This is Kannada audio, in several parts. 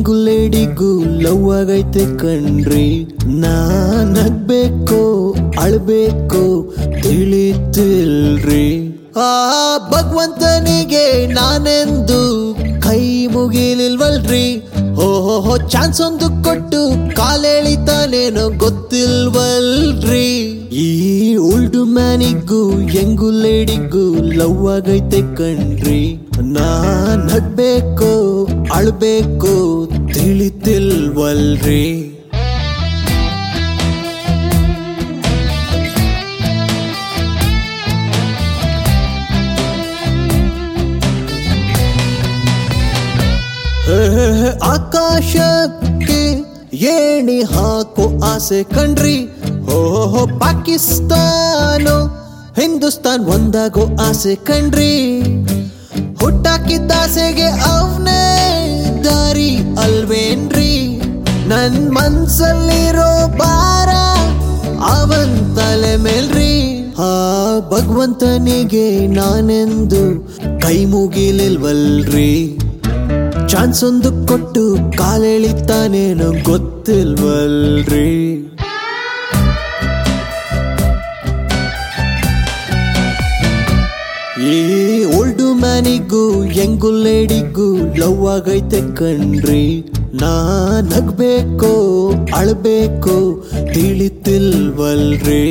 ಹೆಂಗು ಲೇಡಿಗೂ ಲವ್ ಆಗೈತೆ ಕಣ್ರಿ. ನಗ್ಬೇಕೋ ಅಳ್ಬೇಕೋ ತಿಳಿತಿಲ್ರಿ. ಆ ಭಗವಂತನಿಗೆ ನಾನೆಂದು ಕೈ ಮುಗಿಲಿಲ್ವಲ್ರಿ. ಓಹೋ ಚಾನ್ಸ್ ಒಂದು ಕೊಟ್ಟು ಕಾಲೆಳಿತಾನೇನೋ ಗೊತ್ತಿಲ್ವಲ್ರಿ. ಈ ಓಲ್ಡ್ ಮ್ಯಾನಿಗೂ ಯಂಗು ಲೇಡಿಗೂ ಲವ್ ಆಗೈತೆ ಕಣ್ರಿ. ನಗ್ಬೇಕೋ ಅಳ್ಬೇಕೋ ತಿಳಿತಿಲ್ವಲ್ರಿ. ಆಕಾಶಕ್ಕೆ ಏಣಿ ಹಾಕೋ ಆಸೆ ಕಣ್ರಿ. ಓಹೋ ಪಾಕಿಸ್ತಾನೋ ಹಿಂದೂಸ್ತಾನ್ ಒಂದಾಗೋ ಆಸೆ ಕಣ್ರಿ. ಹುಟ್ಟಾಕಿದ್ದಾಸೆಗೆ ಅವನೇ ದಾರಿ ಅಲ್ವೇನ್ರಿ. ನನ್ ಮನ್ಸಲ್ಲಿರೋ ಭಾರ ಅವನ್ ತಲೆ ಮೇಲ್ರಿ. ಆ ಭಗವಂತನಿಗೆ ನಾನೆಂದು ಕೈ ಮುಗಿಲಿಲ್ವಲ್ರಿ. ಚಾನ್ಸ್ ಒಂದು ಕೊಟ್ಟು ಕಾಲೆಳಿತಾನೇನೋ ಗೊತ್ತಿಲ್ವಲ್ರಿ. ಈ ಓಲ್ಡ್ ಮ್ಯಾನಿಗೂ ಯಂಗು ಲೇಡಿಗೂ ಲವ್ ಆಗೈತೆ ಕಣ್ರಿ. ನಗ್ಬೇಕೋ ಅಳ್ಬೇಕೋ ತಿಳಿತಿಲ್ವಲ್ರಿ.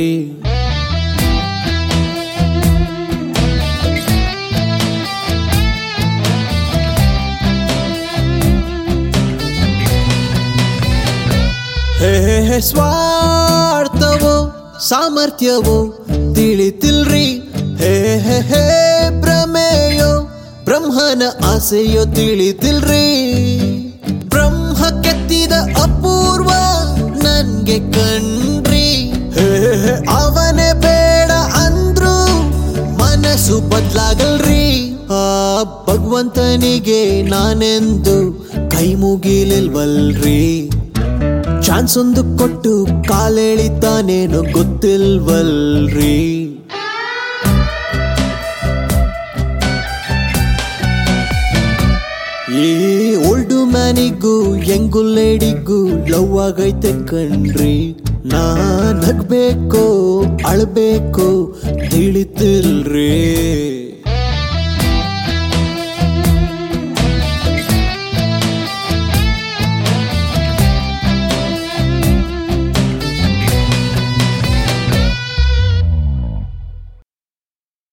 ಸ್ವಾರ್ಥವೋ ಸಾಮರ್ಥ್ಯವೋ ತಿಳಿತಿಲ್ರಿ. ಹೇ ಭ್ರಮೆಯೋ ಬ್ರಹ್ಮನ ಆಸೆಯೋ ತಿಳಿತಿಲ್ರಿ. ಬ್ರಹ್ಮ ಕೆತ್ತಿದ ಅಪೂರ್ವ ನನ್ಗೆ ಕಣ್ರಿ. ಅವನೇ ಬೇಡ ಅಂದ್ರು ಮನಸ್ಸು ಬದ್ಲಾಗಲ್ರಿ. ಆ ಭಗವಂತನಿಗೆ ನಾನೆಂದು ಕೈ ಮುಗಿಲಿಲ್ವಲ್ರಿ. ಚಾನ್ಸ್ ಒಂದು ಕೊಟ್ಟು ಕಾಲೆಳಿತಾನೇನೋ ಗೊತ್ತಿಲ್ವಲ್ರಿ. ಈ ಓಲ್ಡ್ ಮ್ಯಾನಿಗೂ ಯಂಗು ಲೇಡಿಗೂ ಲವ್ ಆಗೈತೆ ಕಣ್ರಿ. ನಗ್ಬೇಕೋ ಅಳ್ಬೇಕೋ ತಿಳಿತಿಲ್ರಿ.